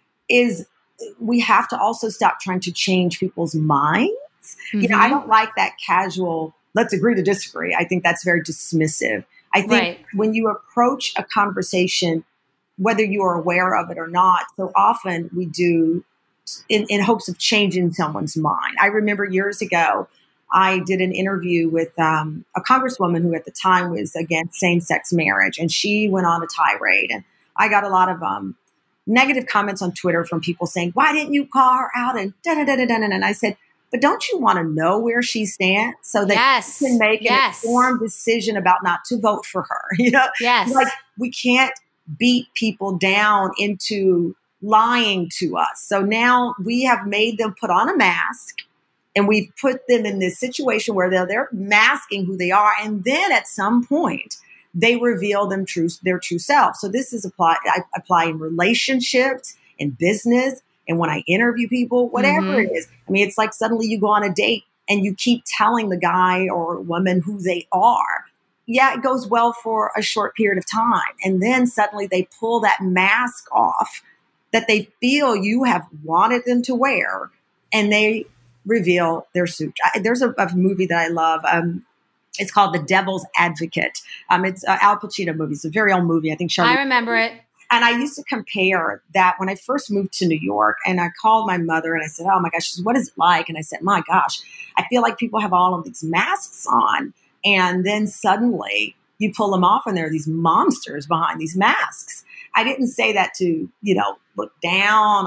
is we have to also stop trying to change people's minds. Mm-hmm. You know, I don't like that casual, let's agree to disagree. I think that's very dismissive. I think right. when you approach a conversation, whether you are aware of it or not, so often we do in, in hopes of changing someone's mind. I remember years ago, I did an interview with um, a congresswoman who at the time was against same-sex marriage, and she went on a tirade. And I got a lot of um, negative comments on Twitter from people saying, why didn't you call her out? And da da da da da. And I said, but don't you want to know where she stands so that yes. you can make yes. an informed decision about not to vote for her? You know, yes. like we can't beat people down into lying to us. So now we have made them put on a mask and we've put them in this situation where they're, they're masking who they are. And then at some point, they reveal them true, their true self. So this is apply, I apply in relationships, in business, and when I interview people, whatever Mm-hmm. it is. I mean, it's like suddenly you go on a date and you keep telling the guy or woman who they are. Yeah, it goes well for a short period of time. And then suddenly they pull that mask off that they feel you have wanted them to wear, and they reveal their suit. I, there's a, a movie that I love. Um, it's called The Devil's Advocate. Um, it's an Al Pacino movie. It's a very old movie. I think Charlie. I remember it. And I used to compare that when I first moved to New York, and I called my mother and I said, oh my gosh, she said, what is it like? And I said, my gosh, I feel like people have all of these masks on. And then suddenly you pull them off and there are these monsters behind these masks. I didn't say that to, you know, look down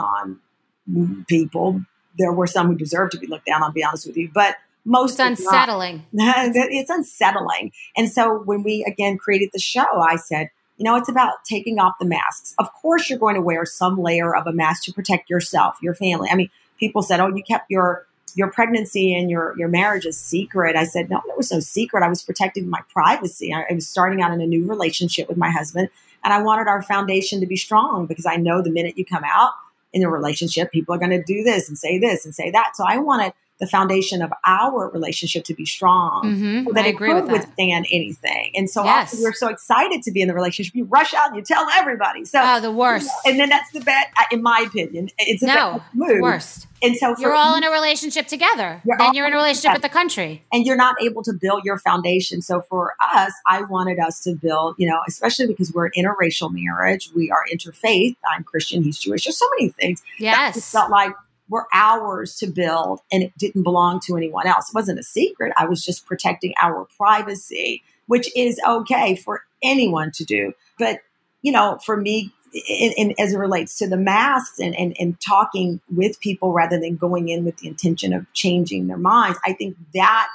on people. There were some who deserved to be looked down on, to be honest with you. But most It's unsettling. It's unsettling. And so when we, again, created the show, I said, you know, it's about taking off the masks. Of course, you're going to wear some layer of a mask to protect yourself, your family. I mean, people said, oh, you kept your your pregnancy and your, your marriage a secret. I said, no, there was no secret. I was protecting my privacy. I, I was starting out in a new relationship with my husband, and I wanted our foundation to be strong because I know the minute you come out in a relationship, people are going to do this and say this and say that. So I wanted the foundation of our relationship to be strong, Mm-hmm. so that I it agree could with that. withstand anything. And so Yes. often we're so excited to be in the relationship, you rush out and you tell everybody. So, Oh, the worst. and then that's the bad, in my opinion, it's a No, bad move. worst. And so for You're all in a relationship together. You're Then all you're in a relationship with the country. and you're not able to build your foundation. So for us, I wanted us to build, you know, especially because we're an interracial marriage, we are interfaith. I'm Christian, he's Jewish. There's so many things. that just Yes. felt like were ours to build, and it didn't belong to anyone else. It wasn't a secret. I was just protecting our privacy, which is okay for anyone to do. But, you know, for me, in, in, as it relates to the masks and, and, and talking with people rather than going in with the intention of changing their minds, I think that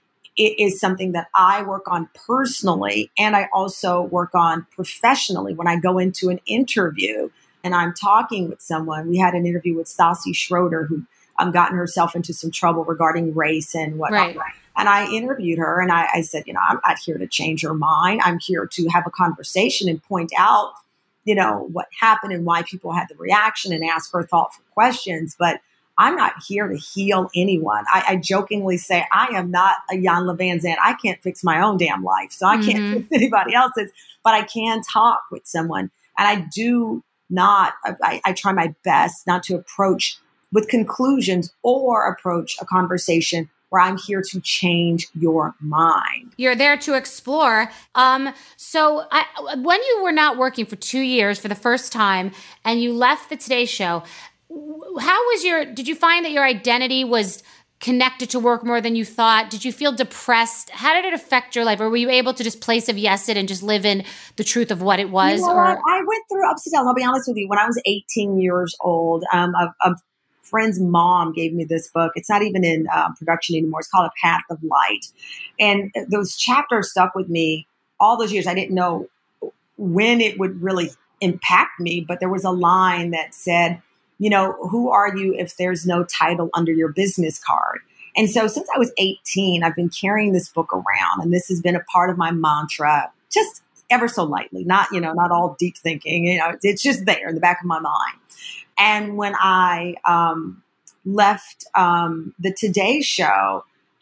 it is something that I work on personally, and I also work on professionally when I go into an interview and I'm talking with someone. We had an interview with Stassi Schroeder, who um, gotten herself into some trouble regarding race and whatnot. Right. And I interviewed her and I, I said, you know, I'm not here to change her mind. I'm here to have a conversation and point out, you know, what happened and why people had the reaction and ask her thoughtful questions. But I'm not here to heal anyone. I, I jokingly say I am not a Jan Van Zandt. I can't fix my own damn life. So I can't Mhm. fix anybody else's, but I can talk with someone. And I do not, I, I try my best not to approach with conclusions or approach a conversation where I'm here to change your mind. You're there to explore. Um, so I, when you were not working for two years for the first time and you left the Today Show, how was your, did you find that your identity was connected to work more than you thought? Did you feel depressed? How did it affect your life? Or were you able to just place of yes it and just live in the truth of what it was? You know or what? I went through ups and downs. I'll be honest with you. When I was eighteen years old, um, a, a friend's mom gave me this book. It's not even in uh, production anymore. It's called A Path of Light. And those chapters stuck with me all those years. I didn't know when it would really impact me, but there was a line that said, you know, who are you if there's no title under your business card? And so since I was eighteen, I've been carrying this book around, and this has been a part of my mantra, just ever so lightly, not, you know, not all deep thinking, you know, it's just there in the back of my mind. And when I um, left um, the Today Show,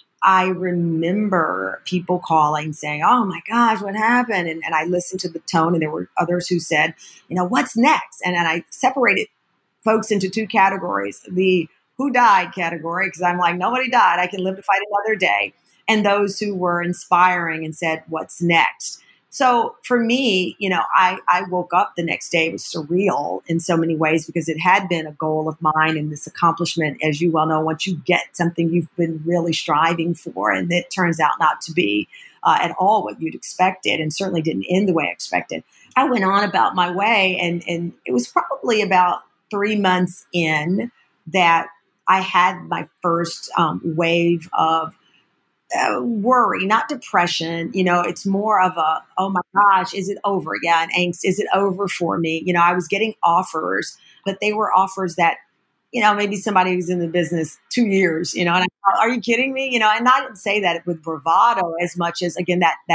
I remember people calling saying, oh my gosh, what happened? And, and I listened to the tone, and there were others who said, you know, what's next? And then I separated folks into two categories, the who died category, because I'm like, nobody died. I can live to fight another day. And those who were inspiring and said, what's next? So for me, you know, I, I woke up the next day. It was surreal in so many ways because it had been a goal of mine and this accomplishment, as you well know, once you get something you've been really striving for and it turns out not to be uh, at all what you'd expected and certainly didn't end the way I expected. I went on about my way, and, and it was probably about three months in that I had my first um, wave of Uh, worry, not depression. You know, it's more of a, oh my gosh, is it over? Yeah. And angst, is it over for me? You know, I was getting offers, but they were offers that, you know, maybe somebody who's in the business two years, you know, and I thought, are you kidding me? You know, and I didn't say that with bravado as much as, again, that, that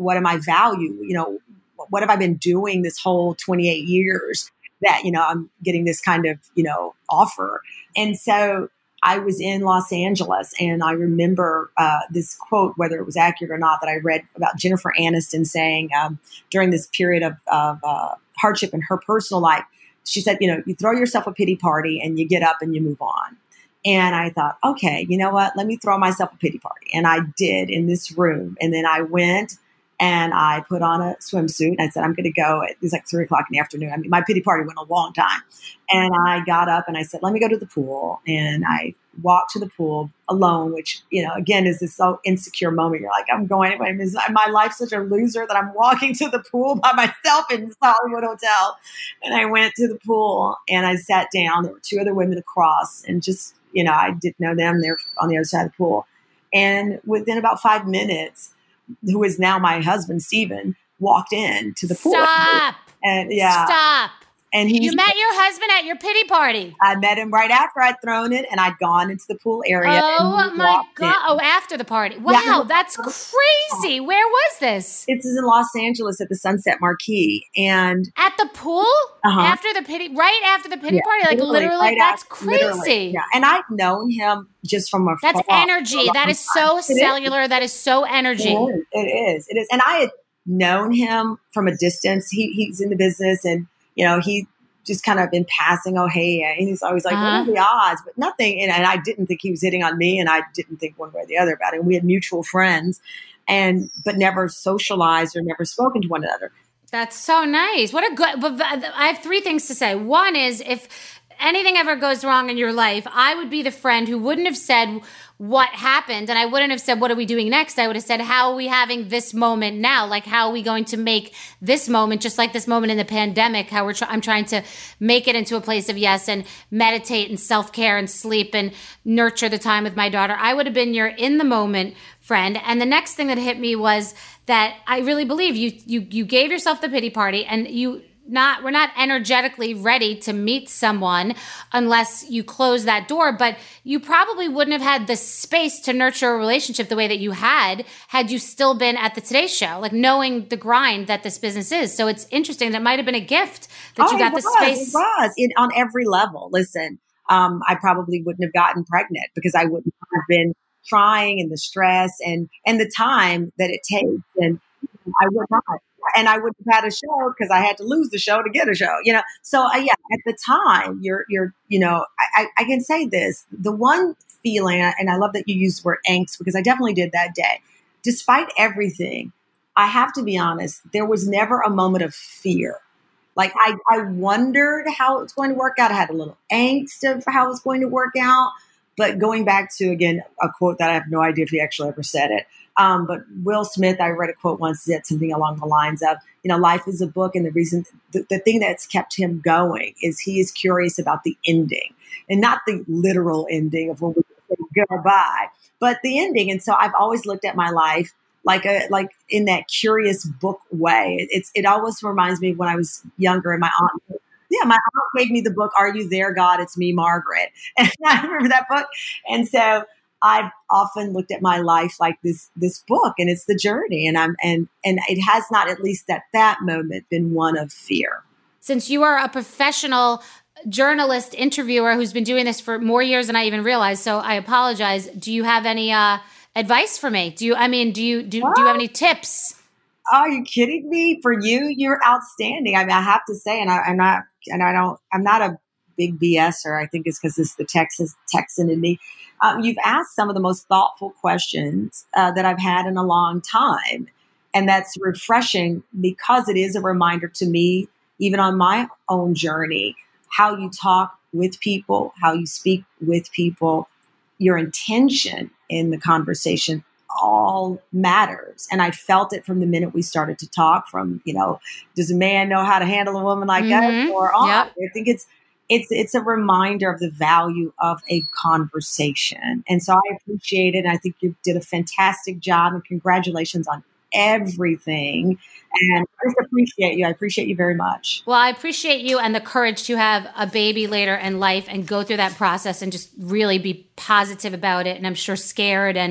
what am I value? You know, what have I been doing this whole twenty-eight years that, you know, I'm getting this kind of, you know, offer. And so I was in Los Angeles, and I remember uh, this quote, whether it was accurate or not, that I read about Jennifer Aniston saying um, during this period of, of uh, hardship in her personal life. She said, you know, you throw yourself a pity party and you get up and you move on. And I thought, okay, you know what? Let me throw myself a pity party. And I did in this room. And then I went and I put on a swimsuit. I said, I'm going to go. It was like three o'clock in the afternoon. I mean, my pity party went a long time. And I got up and I said, let me go to the pool. And I walked to the pool alone, which, you know, again, is this so insecure moment. You're like, I'm going, is my life such a loser that I'm walking to the pool by myself in this Hollywood hotel? And I went to the pool and I sat down. There were two other women across, and just, you know, I didn't know them. They're on the other side of the pool. And within about five minutes, who is now my husband, Stephen, walked in to the pool. Stop. And yeah. Stop. And he You met your husband at your pity party. I met him right after I'd thrown it, and I'd gone into the pool area. Oh my God. In. Oh, after the party. Wow, yeah. That's crazy. Where was this? It's in Los Angeles at the Sunset Marquis. And at the pool? Uh-huh. After the pity, right after the pity yeah, party? Like literally, literally right that's after, crazy. Literally, yeah. And I'd known him just from a That's far, energy. That is so it cellular. Is. That is so energy. It is. It is. It is. And I had known him from a distance. He He's in the business, and, you know, he just kind of been passing, oh, hey, and he's always like, uh-huh. what are the odds? But nothing. And, and I didn't think he was hitting on me, and I didn't think one way or the other about it. And we had mutual friends, and but never socialized or never spoken to one another. That's so nice. What a good, but I have three things to say. One is, if anything ever goes wrong in your life, I would be the friend who wouldn't have said what happened, and I wouldn't have said, what are we doing next? I would have said, how are we having this moment now? Like, how are we going to make this moment, just like this moment in the pandemic, how we're try- I'm trying to make it into a place of yes, and meditate and self-care and sleep and nurture the time with my daughter. I would have been your in the moment friend. And the next thing that hit me was that I really believe you you you gave yourself the pity party, and you not we're not energetically ready to meet someone unless you close that door. But you probably wouldn't have had the space to nurture a relationship the way that you had had you still been at the Today Show, like knowing the grind that this business is. So it's interesting. That might have been a gift that oh, you got the was, space. It was it, on every level. Listen, um, I probably wouldn't have gotten pregnant because I wouldn't have been trying, and the stress and and the time that it takes, and I would not. And I wouldn't have had a show because I had to lose the show to get a show, you know? So uh, yeah, at the time you're, you're, you know, I, I can say this, the one feeling, and I love that you used the word angst, because I definitely did that day. Despite everything, I have to be honest, there was never a moment of fear. Like I, I wondered how it was going to work out. I had a little angst of how it was going to work out. But going back to, again, a quote that I have no idea if he actually ever said it. Um, but Will Smith, I read a quote once, said something along the lines of, you know, life is a book. And the reason, the, the thing that's kept him going is he is curious about the ending, and not the literal ending of when we say goodbye, but the ending. And so I've always looked at my life like a, like in that curious book way. It, it's, it always reminds me of when I was younger, and my aunt, yeah, my aunt gave me the book, Are You There, God? It's Me, Margaret. And I remember that book. And so I've often looked at my life like this this book, and it's the journey. And I'm and and it has not, at least at that moment, been one of fear. Since you are a professional journalist interviewer who's been doing this for more years than I even realized, so I apologize. Do you have any uh, advice for me? Do you? I mean, do you do, do you have any tips? Are you kidding me? For you, you're outstanding. I mean, I have to say, and I, I'm not, and I don't, I'm not a big BSer. I think it's because it's the Texas Texan in me. Um, you've asked some of the most thoughtful questions uh, that I've had in a long time. And that's refreshing, because it is a reminder to me, even on my own journey, how you talk with people, how you speak with people, your intention in the conversation all matters. And I felt it from the minute we started to talk, from, you know, does a man know how to handle a woman like mm-hmm. that, or on? Yep. I think it's, It's it's a reminder of the value of a conversation. And so I appreciate it. I think you did a fantastic job, and congratulations on everything. And I just appreciate you. I appreciate you very much. Well, I appreciate you and the courage to have a baby later in life and go through that process and just really be positive about it. And I'm sure scared and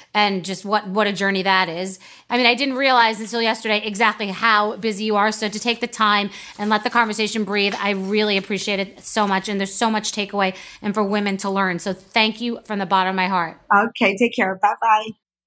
and just what, what a journey that is. I mean, I didn't realize until yesterday exactly how busy you are. So to take the time and let the conversation breathe, I really appreciate it so much. And there's so much takeaway and for women to learn. So thank you from the bottom of my heart. Okay, take care. Bye-bye.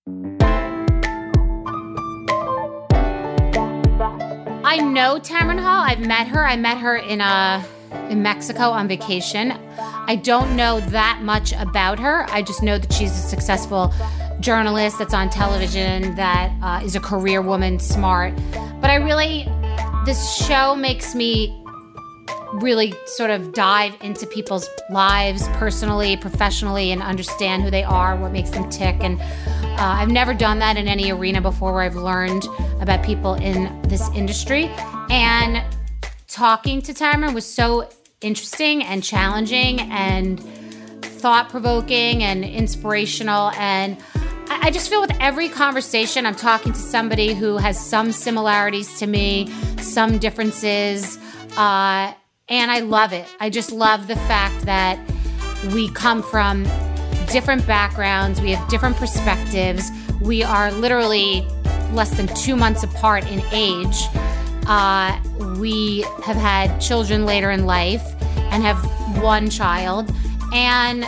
I know Tamron Hall. I've met her. I met her in uh, in Mexico on vacation. I don't know that much about her. I just know that she's a successful journalist that's on television, that uh, is a career woman, smart. But I really, this show makes me really sort of dive into people's lives personally, professionally, and understand who they are, what makes them tick. And uh, I've never done that in any arena before where I've learned about people in this industry. And talking to Tamron was so interesting and challenging and thought-provoking and inspirational. And I, I just feel with every conversation, I'm talking to somebody who has some similarities to me, some differences, uh, and I love it. I just love the fact that we come from different backgrounds. We have different perspectives. We are literally less than two months apart in age. Uh, we have had children later in life and have one child and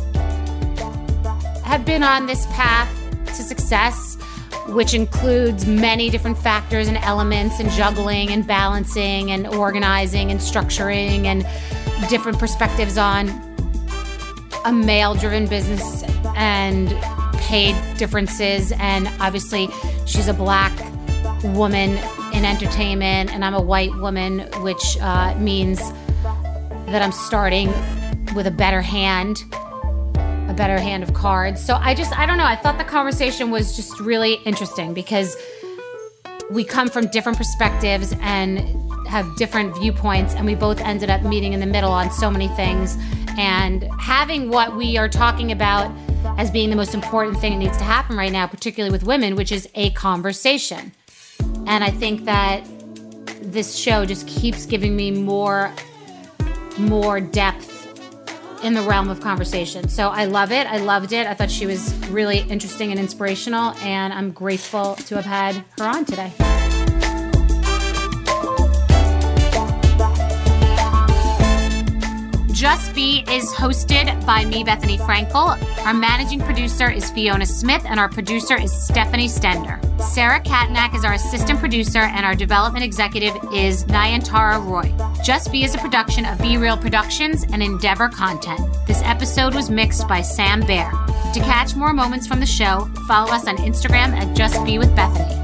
have been on this path to success, which includes many different factors and elements and juggling and balancing and organizing and structuring and different perspectives on a male-driven business and paid differences. And obviously, she's a Black woman in entertainment, and I'm a white woman, which uh, means that I'm starting with a better hand, a better hand of cards. So I just, I don't know, I thought the conversation was just really interesting because we come from different perspectives and have different viewpoints, and we both ended up meeting in the middle on so many things. And having what we are talking about as being the most important thing that needs to happen right now, particularly with women, which is a conversation. And I think that this show just keeps giving me more, more depth in the realm of conversation. So I love it. I loved it. I thought she was really interesting and inspirational, and I'm grateful to have had her on today. Just Be is hosted by me, Bethany Frankel. Our managing producer is Fiona Smith, and our producer is Stephanie Stender. Sarah Katnack is our assistant producer, and our development executive is Nayantara Roy. Just Be is a production of Be Real Productions and Endeavor Content. This episode was mixed by Sam Baer. To catch more moments from the show, follow us on Instagram at Just Be with Bethany.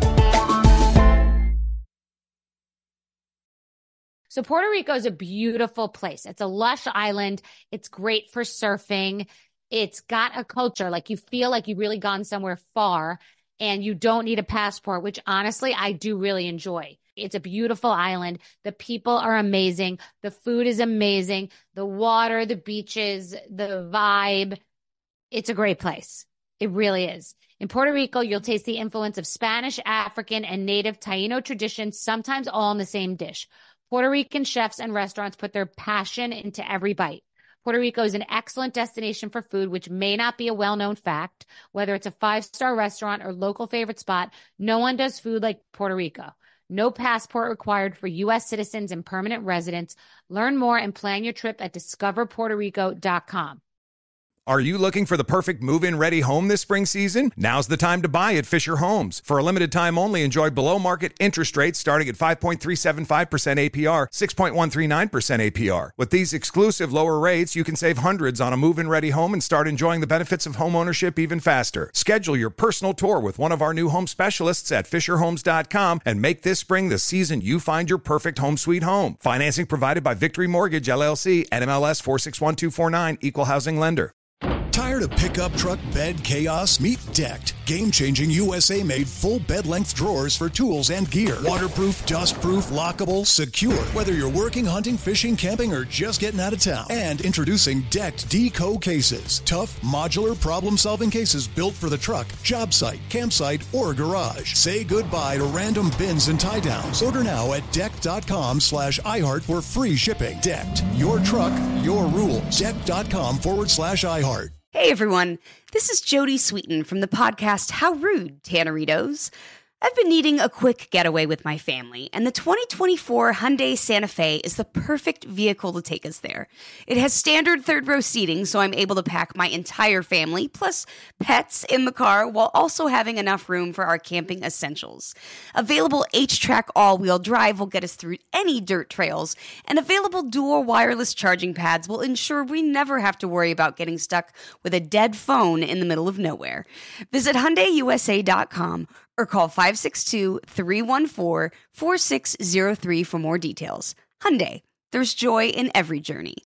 So Puerto Rico is a beautiful place. It's a lush island. It's great for surfing. It's got a culture. Like, you feel like you've really gone somewhere far and you don't need a passport, which honestly, I do really enjoy. It's a beautiful island. The people are amazing. The food is amazing. The water, the beaches, the vibe. It's a great place. It really is. In Puerto Rico, you'll taste the influence of Spanish, African, and native Taino traditions, sometimes all in the same dish. Puerto Rican chefs and restaurants put their passion into every bite. Puerto Rico is an excellent destination for food, which may not be a well-known fact. Whether it's a five-star restaurant or local favorite spot, no one does food like Puerto Rico. No passport required for U S citizens and permanent residents. Learn more and plan your trip at discover puerto rico dot com. Are you looking for the perfect move-in ready home this spring season? Now's the time to buy at Fisher Homes. For a limited time only, enjoy below-market interest rates starting at five point three seven five percent A P R, six point one three nine percent A P R. With these exclusive lower rates, you can save hundreds on a move-in ready home and start enjoying the benefits of homeownership even faster. Schedule your personal tour with one of our new home specialists at fisher homes dot com and make this spring the season you find your perfect home sweet home. Financing provided by Victory Mortgage, L L C, N M L S four six one two four nine, Equal Housing Lender. Tired of pickup truck bed chaos? Meet Decked. Game-changing U S A-made full bed-length drawers for tools and gear. Waterproof, dust-proof, lockable, secure. Whether you're working, hunting, fishing, camping, or just getting out of town. And introducing Decked Deco cases. Tough, modular, problem-solving cases built for the truck, job site, campsite, or garage. Say goodbye to random bins and tie-downs. Order now at decked.com slash iHeart for free shipping. Decked. Your truck, your rules. Decked.com forward slash iHeart. Hey everyone, this is Jody Sweeten from the podcast How Rude, Tanneritos. I've been needing a quick getaway with my family, and the twenty twenty-four Hyundai Santa Fe is the perfect vehicle to take us there. It has standard third-row seating, so I'm able to pack my entire family, plus pets, in the car, while also having enough room for our camping essentials. Available H-Track all-wheel drive will get us through any dirt trails, and available dual wireless charging pads will ensure we never have to worry about getting stuck with a dead phone in the middle of nowhere. Visit Hyundai U S A dot com or call five six two, three one four, four six zero three for more details. Hyundai, there's joy in every journey.